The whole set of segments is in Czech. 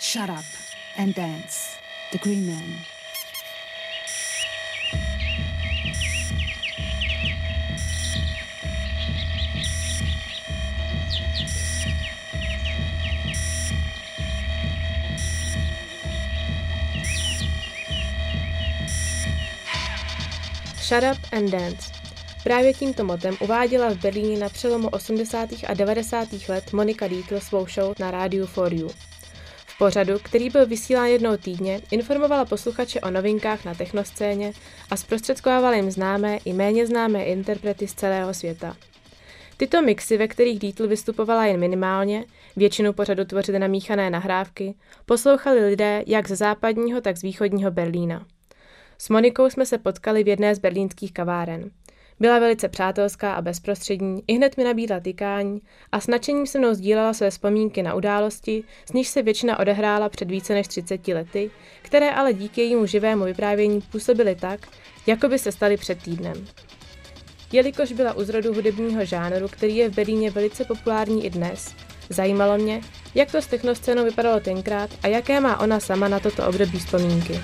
Shut Up and Dance, The Green Man. Shut Up and Dance. Právě tímto motem uváděla v Berlíně na přelomu 80. a 90. let Monika Dietl svou show na rádiu For You. V pořadu, který byl vysílán jednou týdně, informovala posluchače o novinkách na technoscéně a zprostředkovávala jim známé i méně známé interprety z celého světa. Tyto mixy, ve kterých Dietl vystupovala jen minimálně, většinu pořadu tvořily namíchané nahrávky, poslouchali lidé jak ze západního, tak z východního Berlína. S Monikou jsme se potkali v jedné z berlínských kaváren. Byla velice přátelská a bezprostřední, ihned mi nabídla tykání a s nadšením se mnou sdílela své vzpomínky na události, z níž se většina odehrála před více než 30 lety, které ale díky jejímu živému vyprávění působily tak, jako by se staly před týdnem. Jelikož byla u zrodu hudebního žánru, který je v Berlíně velice populární i dnes, zajímalo mě, jak to s technoscénou vypadalo tenkrát a jaké má ona sama na toto období vzpomínky.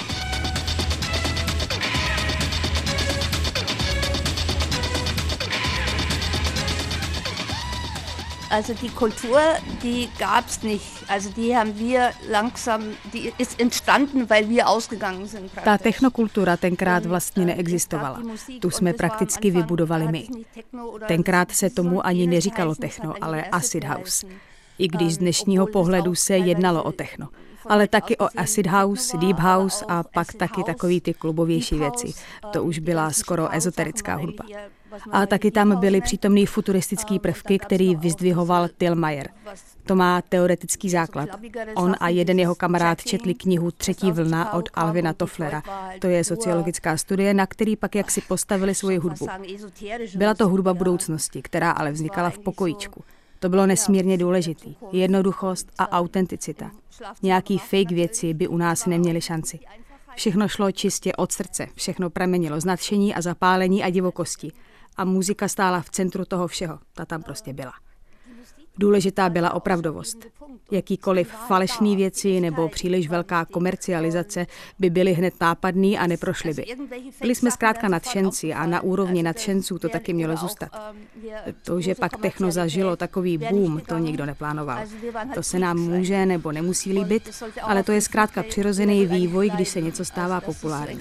Also die Kultur, die gab's nicht. Also die haben wir langsam, die ist entstanden, weil wir ausgegangen sind. Ta technokultura tenkrát vlastně neexistovala. Tu jsme prakticky vybudovali my. Tenkrát se tomu ani neříkalo techno, ale acid house. I když z dnešního pohledu se jednalo o techno. Ale taky o acid house, deep house a pak taky takový ty klubovější věci. To už byla skoro ezoterická hudba. A taky tam byly přítomný futuristický prvky, který vyzdvihoval Till Mayer. To má teoretický základ. On a jeden jeho kamarád četli knihu Třetí vlna od Alvina Tofflera. To je sociologická studie, na který pak jaksi postavili svoji hudbu. Byla to hudba budoucnosti, která ale vznikala v pokojíčku. To bylo nesmírně důležitý. Jednoduchost a autenticita. Nějaký fake věci by u nás neměly šanci. Všechno šlo čistě od srdce, všechno pramenilo z nadšení a zapálení a divokosti. A muzika stála v centru toho všeho, ta tam prostě byla. Důležitá byla opravdovost. Jakýkoliv falešný věci nebo příliš velká komercializace by byly hned nápadný a neprošly by. Byli jsme zkrátka nadšenci a na úrovni nadšenců to taky mělo zůstat. To, že pak techno zažilo takový boom, to nikdo neplánoval. To se nám může nebo nemusí líbit, ale to je zkrátka přirozený vývoj, když se něco stává populární.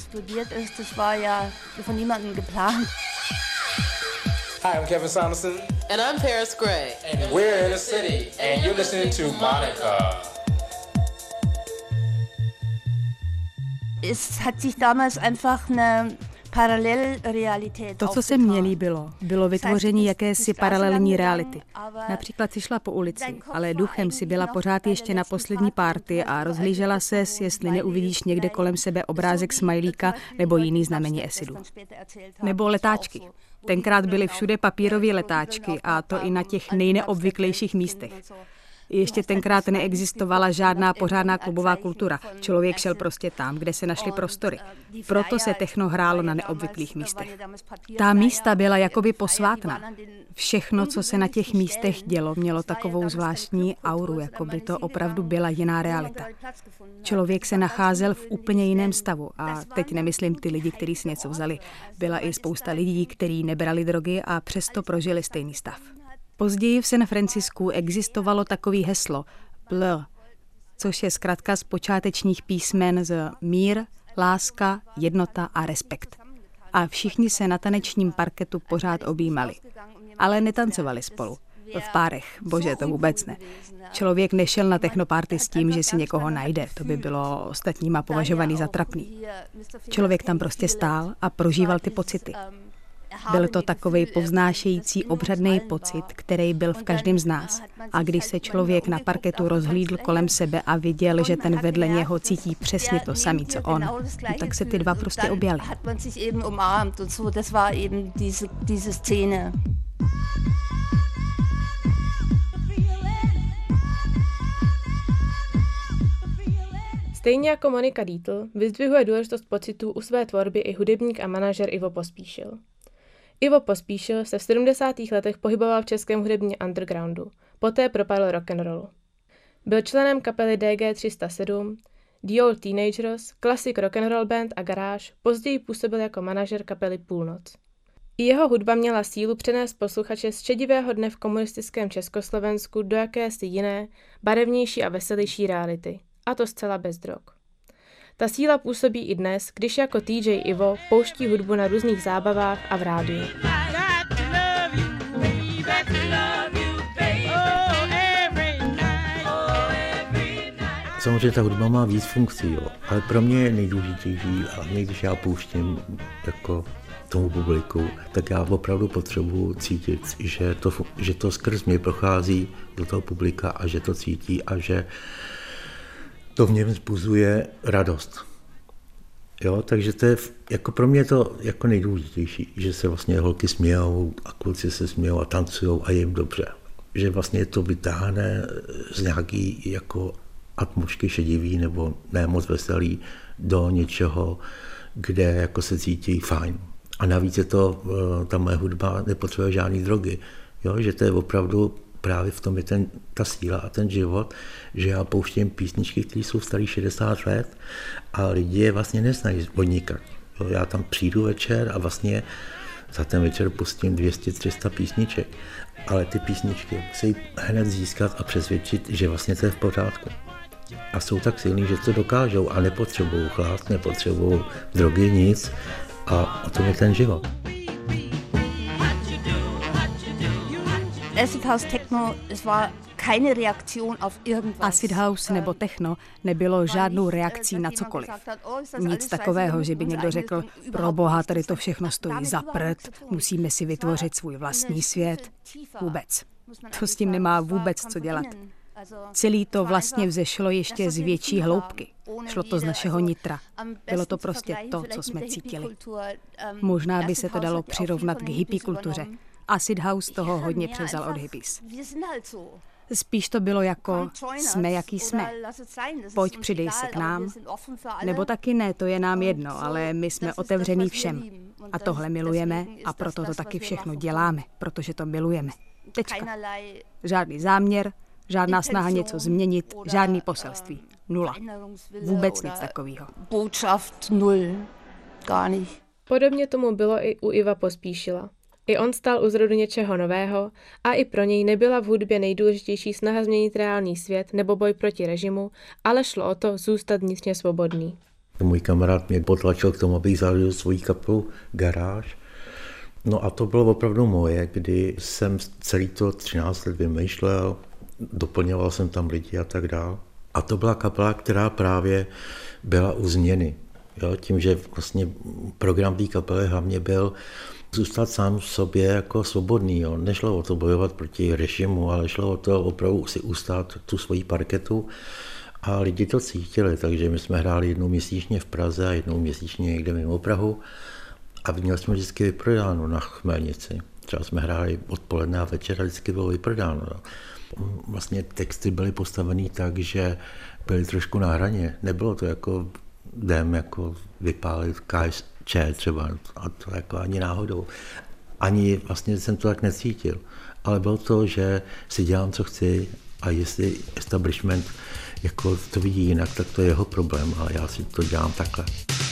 Hi, I'm Kevin Saunderson. And I'm Paris Gray. And we're in the city. And you're listening to Monica. Es hat sich damals einfach eine Parallelrealität. To, co se mně líbilo, bylo vytvoření jakési paralelní reality. Například si šla po ulici, ale duchem si byla pořád ještě na poslední party a rozhlížela ses, jestli neuvidíš někde kolem sebe obrázek smajlíka nebo jiný znamení acidu. Nebo letáčky. Tenkrát byly všude papírové letáčky a to i na těch nejneobvyklejších místech. Ještě tenkrát neexistovala žádná pořádná klubová kultura. Člověk šel prostě tam, kde se našly prostory. Proto se techno hrálo na neobvyklých místech. Ta místa byla jakoby posvátná. Všechno, co se na těch místech dělo, mělo takovou zvláštní auru, jako by to opravdu byla jiná realita. Člověk se nacházel v úplně jiném stavu a teď nemyslím ty lidi, kteří si něco vzali. Byla i spousta lidí, kteří nebrali drogy a přesto prožili stejný stav. Později v San Francisku existovalo takový heslo BLR, což je zkratka z počátečních písmen z mír, láska, jednota a respekt. A všichni se na tanečním parketu pořád objímali. Ale netancovali spolu. V párech, bože, to vůbec ne. Člověk nešel na technoparty s tím, že si někoho najde. To by bylo ostatníma považovaný za trapný. Člověk tam prostě stál a prožíval ty pocity. Byl to takovej povznášející obřadný pocit, který byl v každém z nás. A když se člověk na parketu rozhlídl kolem sebe a viděl, že ten vedle něho cítí přesně to samé, co on, tak se ty dva prostě objali. Stejně jako Monika Dietl vyzdvihuje důležitost pocitů u své tvorby i hudebník a manažer Ivo Pospíšil. Ivo Pospíšil se v 70. letech pohyboval v českém hudebním undergroundu, poté propadl rock'n'rollu. Byl členem kapely DG307, The Old Teenagers, Classic Rock'n'Roll Band a Garage, později působil jako manažer kapely Půlnoc. I jeho hudba měla sílu přenést posluchače z šedivého dne v komunistickém Československu do jakési jiné, barevnější a veselější reality. A to zcela bez drog. Ta síla působí i dnes, když jako TJ Ivo pouští hudbu na různých zábavách a v rádiu. Samozřejmě ta hudba má víc funkcí, jo. Ale pro mě je nejdůležitější, a když já pouštím jako tomu publiku, tak já opravdu potřebuji cítit, že to skrz mě prochází do toho publika a že to cítí a že to v něm vzbuzuje radost. Jo, takže to je, jako pro mě je to jako nejdůležitější, že se vlastně holky smějou a kluci se smějou a tancujou a je jim dobře. Že vlastně to vytáhne z nějaký jako atmosféry šedivý nebo ne moc veselý do něčeho, kde jako se cítí fajn. A navíc je to, ta moje hudba nepotřebuje žádný drogy. Jo, že to je opravdu právě v tom je ta síla a ten život, že já pouštím písničky, které jsou starý 60 let a lidi je vlastně neznají od nikak. Já tam přijdu večer a vlastně za ten večer pustím 200-300 písniček, ale ty písničky musí hned získat a přesvědčit, že vlastně to je v pořádku. A jsou tak silní, že to dokážou a nepotřebují chlast, nepotřebují drogy, nic a o tom je ten život. Acid House Techno, es war keine Reaktion auf irgendwas. Acid House nebo techno nebylo žádnou reakcí na cokoliv. Nic takového, že by někdo řekl, pro boha, tady to všechno stojí za prd, musíme si vytvořit svůj vlastní svět. Vůbec. To s tím nemá vůbec co dělat. Celý to vlastně vzešlo ještě z větší hloubky. Šlo to z našeho nitra. Bylo to prostě to, co jsme cítili. Možná by se to dalo přirovnat k hippie kultuře. Acid House toho hodně převzal od hippies. Spíš to bylo jako jsme, jaký jsme. Pojď, přidej se k nám. Nebo taky ne, to je nám jedno, ale my jsme otevřený všem. A tohle milujeme a proto to taky všechno děláme, protože to milujeme. Tečka. Žádný záměr, žádná snaha něco změnit, žádný poselství. Nula. Vůbec nic takového. Botschaft nul. Gar nicht. Podobně tomu bylo i u Iva Pospíšila. I on stál u zrodu něčeho nového a i pro něj nebyla v hudbě nejdůležitější snaha změnit reálný svět nebo boj proti režimu, ale šlo o to zůstat vnitřně svobodný. Můj kamarád mě potlačil k tomu, abych založil svoji kapelu Garáž. No a to bylo opravdu moje, kdy jsem celý to 13 let vymýšlel, doplňoval jsem tam lidi a tak dál. A to byla kapela, která právě byla u změny. Jo, tím, že vlastně program té kapely hlavně byl zůstat sám v sobě jako svobodný. Jo. Nešlo o to bojovat proti režimu, ale šlo o to opravdu si ustát tu svoji parketu a lidi to cítili, takže my jsme hráli jednou měsíčně v Praze a jednou měsíčně někde mimo Prahu a měli jsme vždycky vyprodáno na Chmelnici. Třeba jsme hráli odpoledne a večer a vždycky bylo vyprodáno. Jo. Vlastně texty byly postavený tak, že byly trošku na hraně. Nebylo to jako jdem jako vypálit KSČ třeba, a to jako ani náhodou. Ani vlastně jsem to tak necítil. Ale bylo to, že si dělám, co chci a jestli establishment jako to vidí jinak, tak to je jeho problém, ale já si to dělám takhle.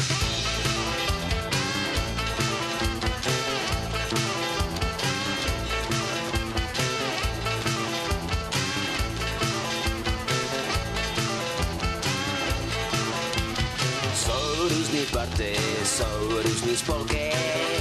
Jsou různý spolky,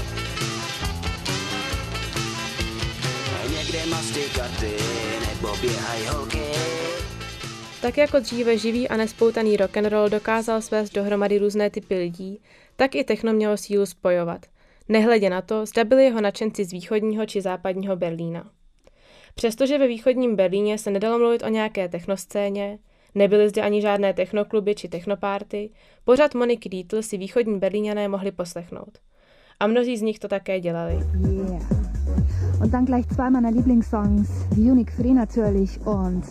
někde mastí karty nebo běhají holky. Tak jako dříve živý a nespoutaný rock'n'roll dokázal svést dohromady různé typy lidí, tak i techno mělo sílu spojovat. Nehledě na to, zda byli jeho nadšenci z východního či západního Berlína. Přestože ve východním Berlíně se nedalo mluvit o nějaké technoscéně, nebyly zde ani žádné technokluby či technopárty, pořad Moniky Dietl si východní Berlíňané mohli poslechnout. A mnozí z nich to také dělali. Yeah. Und dann gleich zwei meiner Lieblingssongs, Unique Free natürlich und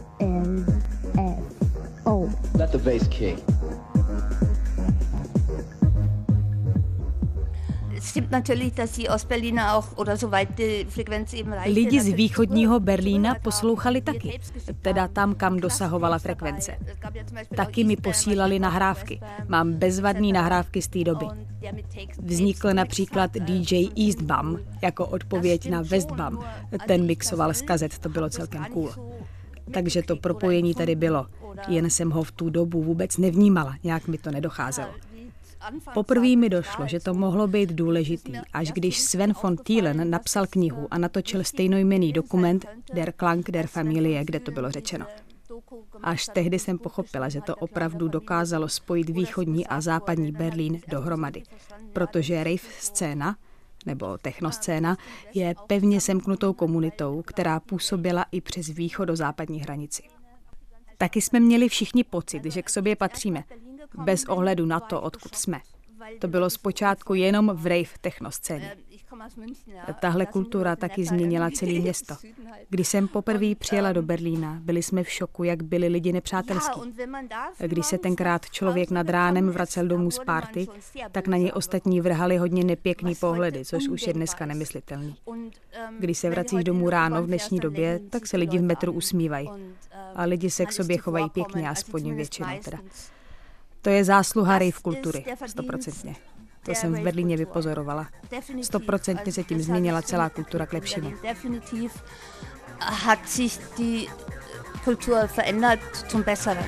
LFO. Let the bass kick. Lidi z východního Berlína poslouchali taky, teda tam, kam dosahovala frekvence. Taky mi posílali nahrávky. Mám bezvadný nahrávky z té doby. Vznikl například DJ Eastbam jako odpověď na Westbam. Ten mixoval z kazet, to bylo celkem cool. Takže to propojení tady bylo. Jen jsem ho v tu dobu vůbec nevnímala, nějak mi to nedocházelo. Poprvé mi došlo, že to mohlo být důležitý, až když Sven von Thielen napsal knihu a natočil stejnojmenný dokument Der Klang der Familie, kde to bylo řečeno. Až tehdy jsem pochopila, že to opravdu dokázalo spojit východní a západní Berlín dohromady, protože rave scéna nebo technoscéna je pevně semknutou komunitou, která působila i přes východozápadní hranici. Taky jsme měli všichni pocit, že k sobě patříme, bez ohledu na to, odkud jsme. To bylo zpočátku jenom v rave technoscéně. Tahle kultura taky změnila celé město. Když jsem poprvé přijela do Berlína, byli jsme v šoku, jak byli lidi nepřátelský. Když se tenkrát člověk nad ránem vracel domů z party, tak na něj ostatní vrhali hodně nepěkný pohledy, což už je dneska nemyslitelný. Když se vracíš domů ráno v dnešní době, tak se lidi v metru usmívají. A lidi se k sobě chovají pěkně, aspoň většinou teda. To je zásluha rave kultury, 100%. To jsem v Berlíně vypozorovala. 100% se tím změnila celá kultura k lepšímu. Definitiv hat sich die Kultur verändert zum Besseren.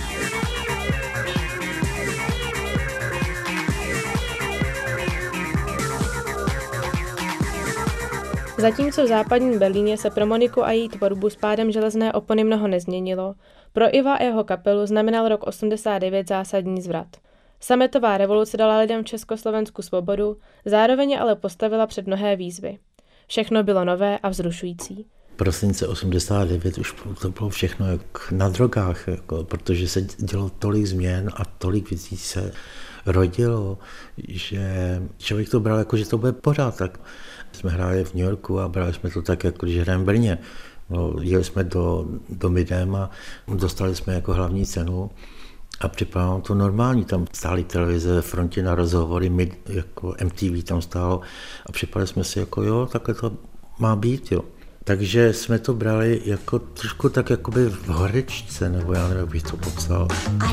Zatímco v západním Berlíně se pro Moniku a její tvorbu s pádem železné opony mnoho nezměnilo, pro Iva a jeho kapelu znamenal rok 89 zásadní zvrat. Sametová revoluce dala lidem v Československu svobodu, zároveň ale postavila před mnohé výzvy. Všechno bylo nové a vzrušující. Prosince 89 už to bylo všechno jak na drogách, jako, protože se dělo tolik změn a tolik věcí se rodilo, že člověk to bral jako, že to bude pořád. Tak jsme hráli v New Yorku a brali jsme to tak, jako když hrajeme v Brně. No, jeli jsme do Midem a dostali jsme jako hlavní cenu a připadalo to normální. Tam stály televize ve frontě na rozhovory, jako MTV tam stálo a připadali jsme si jako jo, takhle to má být, jo. Takže jsme to brali jako trošku tak jakoby v horečce, nebo já nevím, jak bych to popsal.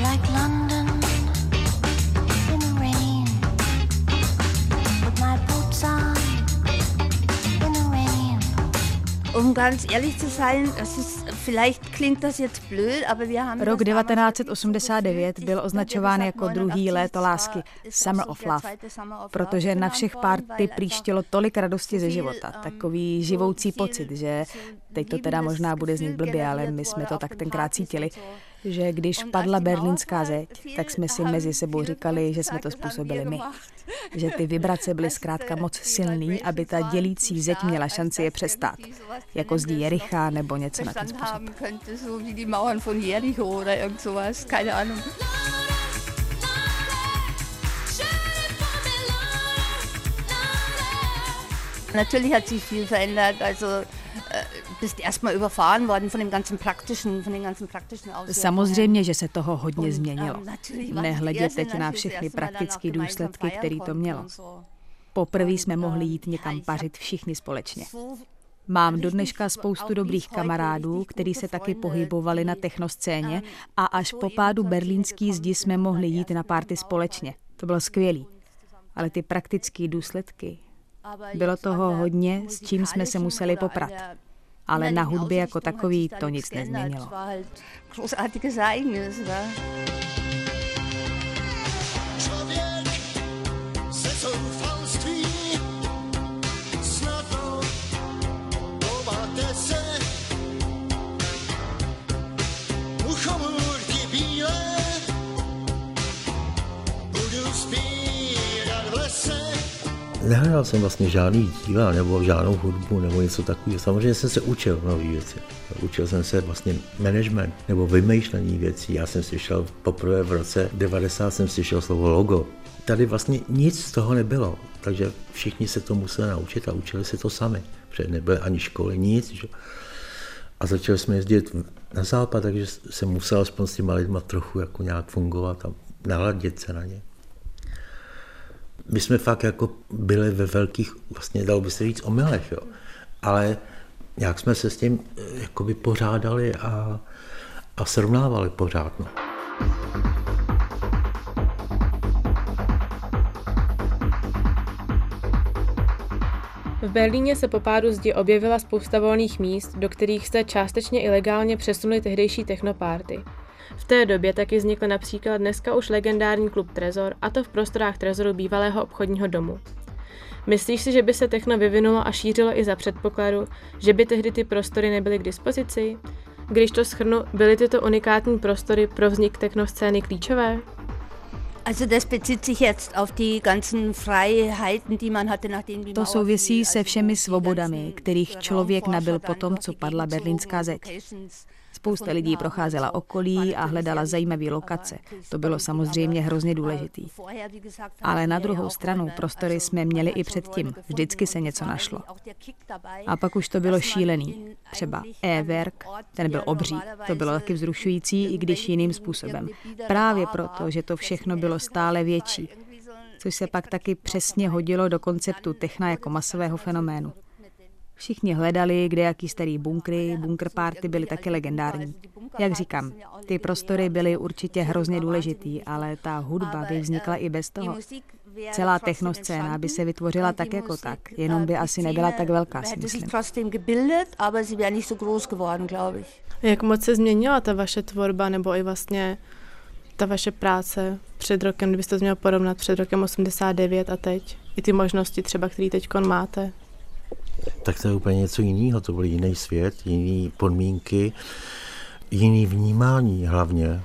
Um ganz ehrlich zu sein, vielleicht klingt das jetzt blöd, aber wir haben Rok 1989 byl označován jako druhý léto lásky, Summer of Love, protože na všech party příštilo tolik radosti ze života, takový živoucí pocit, že teď to teda možná bude znít blbě, ale my jsme to tak tenkrát cítili, že když padla berlínská zeď, tak jsme si mezi sebou říkali, že jsme to způsobili my. Že ty vibrace byly zkrátka moc silný, aby ta dělící zeď měla šanci je přestát. Jako zdí Jericha nebo něco na ten způsob. Natürlich hat sich viel verändert, also bist erstmal überfahren worden von den ganzen praktischen Auswirkungen. Samozřejmě, že se toho hodně změnilo. Nehledě teď na všechny praktické důsledky, které to mělo. Poprvé jsme mohli jít někam pařit všichni společně. Mám do dneška spoustu dobrých kamarádů, kteří se taky pohybovali na technoscéně a až po pádu berlínský zdi jsme mohli jít na party společně. To bylo skvělý. Ale ty praktické důsledky, bylo toho hodně, s čím jsme se museli poprat. Ale na hudbě jako takový to nic nezměnilo. Nehrál jsem vlastně žádný díla nebo žádnou hudbu nebo něco takového. Samozřejmě jsem se učil nové věci. Učil jsem se vlastně management nebo vymýšlení věcí. Já jsem slyšel poprvé v roce 90 jsem slyšel slovo logo. Tady vlastně nic z toho nebylo, takže všichni se to museli naučit a učili se to sami. Protože nebyly ani školy, nic. Že? A začali jsme jezdit na západ, takže jsem musel aspoň s těma lidma trochu jako nějak fungovat a naladit se na ně. My jsme fakt jako byli ve velkých, vlastně dalo by se říct, omylech, jo. Ale jak jsme se s tím jakoby pořádali a srovnávali pořád. No. V Berlíně se po pádu zdi objevila spousta volných míst, do kterých se částečně ilegálně přesunuly tehdejší technopárty. V té době taky vznikl například dneska už legendární klub Trezor, a to v prostorách Trezoru bývalého obchodního domu. Myslíš si, že by se techno vyvinulo a šířilo i za předpokladu, že by tehdy ty prostory nebyly k dispozici? Když to shrnu, byly tyto unikátní prostory pro vznik technoscény klíčové? To souvisí se všemi svobodami, kterých člověk nabyl po tom, co padla berlínská zeď. Spousta lidí procházela okolí a hledala zajímavé lokace. To bylo samozřejmě hrozně důležitý. Ale na druhou stranu prostory jsme měli i předtím. Vždycky se něco našlo. A pak už to bylo šílený. Třeba E-Werk, ten byl obří. To bylo taky vzrušující, i když jiným způsobem. Právě proto, že to všechno bylo stále větší. Což se pak taky přesně hodilo do konceptu techna jako masového fenoménu. Všichni hledali, kde jaký starý bunkry, bunkerparty byly taky legendární. Jak říkám, ty prostory byly určitě hrozně důležitý, ale ta hudba by vznikla i bez toho. Celá technoscéna by se vytvořila tak jako tak, jenom by asi nebyla tak velká, si myslím. Jak moc se změnila ta vaše tvorba, nebo i vlastně ta vaše práce před rokem, kdybyste to měl porovnat před rokem 89 a teď? I ty možnosti třeba, které teď máte? Tak to je úplně něco jiného, to byl jiný svět, jiný podmínky, jiný vnímání hlavně.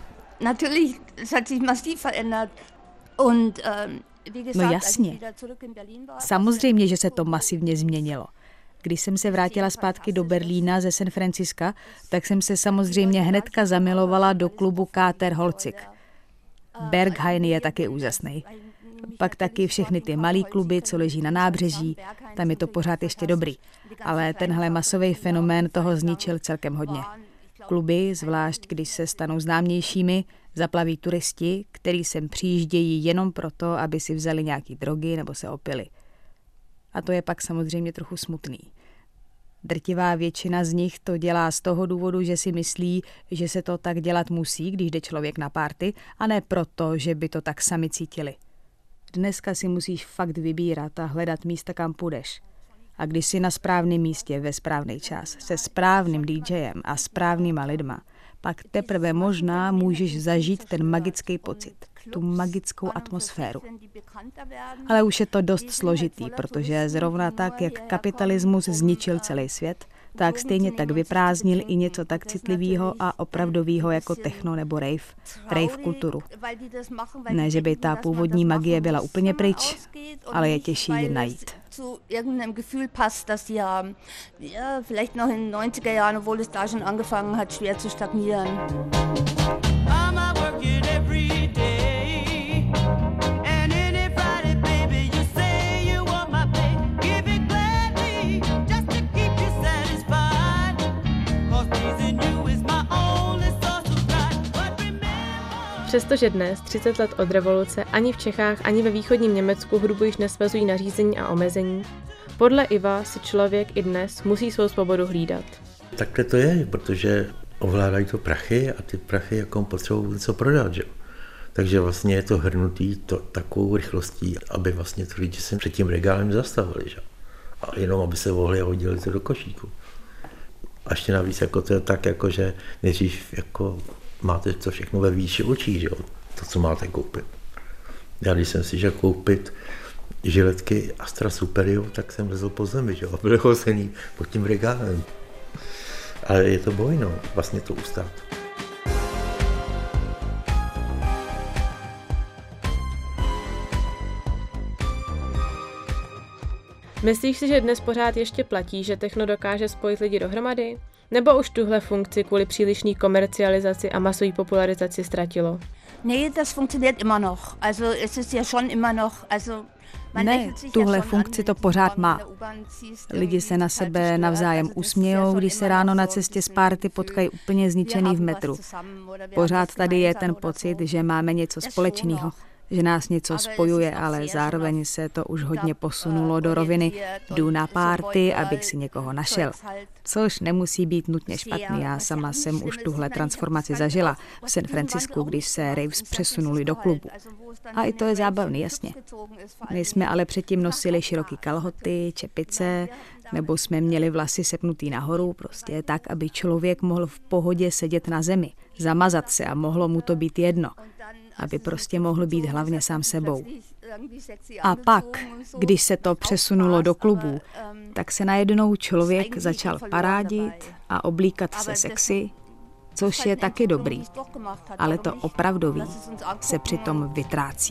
No jasně. Samozřejmě, že se to masivně změnilo. Když jsem se vrátila zpátky do Berlína ze San Franciska, tak jsem se samozřejmě hnedka zamilovala do klubu Kater Holzig. Berghain je taky úžasný. Pak taky všechny ty malý kluby, co leží na nábřeží, tam je to pořád ještě dobrý. Ale tenhle masový fenomén toho zničil celkem hodně. Kluby, zvlášť když se stanou známějšími, zaplaví turisti, kteří sem přijíždějí jenom proto, aby si vzali nějaký drogy nebo se opili. A to je pak samozřejmě trochu smutný. Drtivá většina z nich to dělá z toho důvodu, že si myslí, že se to tak dělat musí, když jde člověk na párty, a ne proto, že by to tak sami cítili. Dneska si musíš fakt vybírat a hledat místa, kam půjdeš. A když jsi na správném místě ve správný čas, se správným DJem a správnýma lidma, pak teprve možná můžeš zažít ten magický pocit, tu magickou atmosféru. Ale už je to dost složitý, protože zrovna tak, jak kapitalismus zničil celý svět, tak stejně tak vyprázdnil i něco tak citlivého a opravdového jako techno nebo rave kulturu. Ne, že by ta původní magie byla úplně pryč, ale je těžší ji najít. Zu irgendeinem Gefühl passt, das sie haben. Ja, vielleicht noch in den 90er Jahren, obwohl es da schon angefangen hat, schwer zu stagnieren. Přestože dnes, 30 let od revoluce, ani v Čechách, ani ve východním Německu hudbu již nesvazují nařízení a omezení, podle Iva si člověk i dnes musí svou svobodu hlídat. Takhle to je, protože ovládají to prachy a ty prachy jako potřebují něco prodat, že? Takže vlastně je to hrnutý takovou rychlostí, aby vlastně ty lidi se před tím regálem zastavili, že? A jenom aby se mohli a hodili to do košíku. A ještě navíc jako to je tak, jako, že nejdřív jako máte to všechno ve výši očí, že jo? To, co máte koupit. Já když jsem si šel koupit žiletky Astra Superior, tak jsem lezl po zemi, že jo? Byl hozený pod tím regálem. Ale je to boj, no, vlastně to ustát. Myslíš si, že dnes pořád ještě platí, že techno dokáže spojit lidi dohromady? Nebo už tuhle funkci kvůli přílišné komercializaci a masové popularizaci ztratilo? Nee, das funktioniert immer noch. Also es ist ja schon immer noch, ne, tuhle funkci to pořád má. Lidi se na sebe navzájem usmějou, když se ráno na cestě z párty potkají úplně zničený v metru. Pořád tady je ten pocit, že máme něco společného. že nás něco spojuje, ale zároveň se to už hodně posunulo do roviny jdu na párty, abych si někoho našel. Což nemusí být nutně špatný. Já sama jsem už tuhle transformaci zažila v San Francisku, když se raves přesunuli do klubu. A i to je zábavný, jasně. My jsme ale předtím nosili široký kalhoty, čepice, nebo jsme měli vlasy sepnutý nahoru, prostě tak, aby člověk mohl v pohodě sedět na zemi, zamazat se a mohlo mu to být jedno. Aby prostě mohl být hlavně sám sebou. A pak, když se to přesunulo do klubů, tak se najednou člověk začal parádit a oblíkat se sexy, což je taky dobrý, ale to opravdový se přitom vytrácí.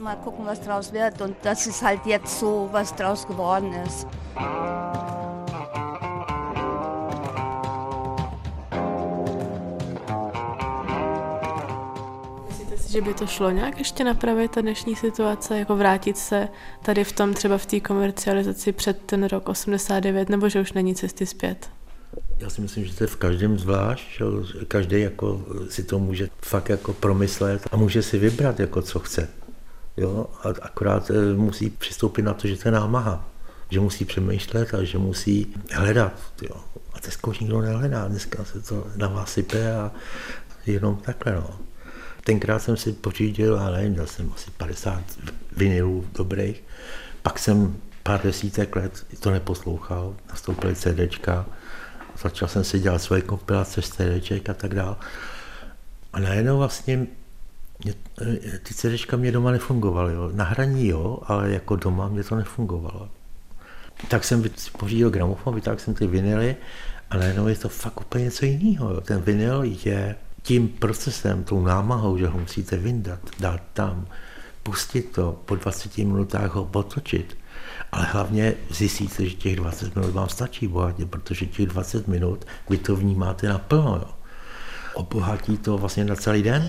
Že by to šlo nějak ještě napravit ta dnešní situace, jako vrátit se tady v tom třeba v té komercializaci před ten rok 89, nebo že už není cesty zpět? Já si myslím, že to je v každém zvlášť, že každý jako si to může fakt jako promyslet a může si vybrat, jako co chce. Jo? A akorát musí přistoupit na to, že to je námaha, že musí přemýšlet a že musí hledat. Jo? A dneska už nikdo nehledá, dneska se to na vás sype a jenom takhle. No. Tenkrát jsem si pořídil, ale nevím, dal jsem asi 50 vinylů dobrých, pak jsem pár desítek let to neposlouchal, nastoupily CDčka, začal jsem si dělat svoje kompilace z CDček a tak dál. A najednou vlastně ty CDčka mě doma nefungovaly. Jo. Na hraní jo, ale jako doma mě to nefungovalo. Tak jsem pořídil gramofon, vytáhl jsem ty vinyly a najednou je to fakt úplně něco jiného. Jo. Ten vinyl je tím procesem, tou námahou, že ho musíte vyndat, dát tam, pustit to, po 20 minutách ho otočit. Ale hlavně zjistíte, že těch 20 minut vám stačí bohatě, protože těch 20 minut vy to vnímáte naplno. Jo. Obohatí to vlastně na celý den.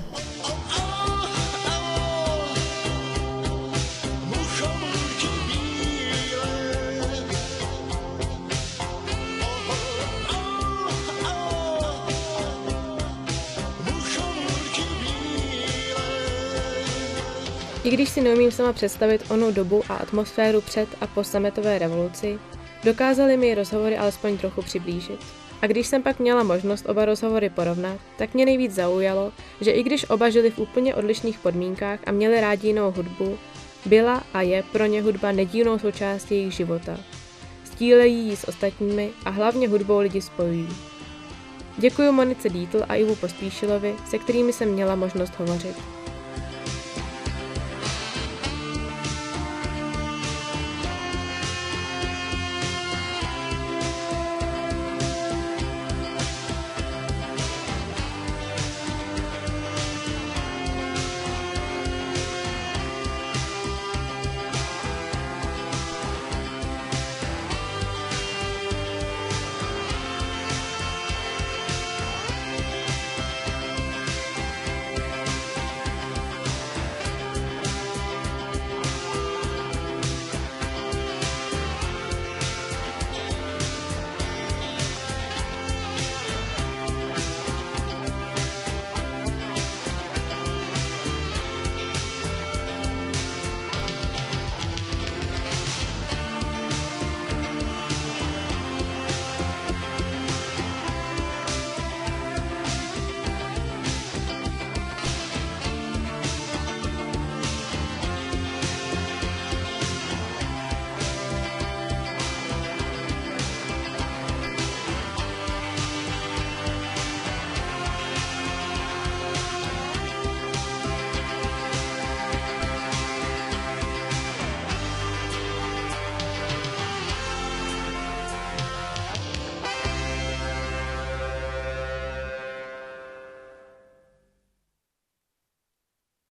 I když si neumím sama představit onu dobu a atmosféru před a po sametové revoluci, dokázaly mi rozhovory alespoň trochu přiblížit. A když jsem pak měla možnost oba rozhovory porovnat, tak mě nejvíc zaujalo, že i když oba žili v úplně odlišných podmínkách a měli rádi jinou hudbu, byla a je pro ně hudba nedílnou součástí jejich života. Sdílejí ji s ostatními a hlavně hudbou lidi spojují. Děkuji Monice Dietl a Ivu Pospíšilovi, se kterými jsem měla možnost hovořit.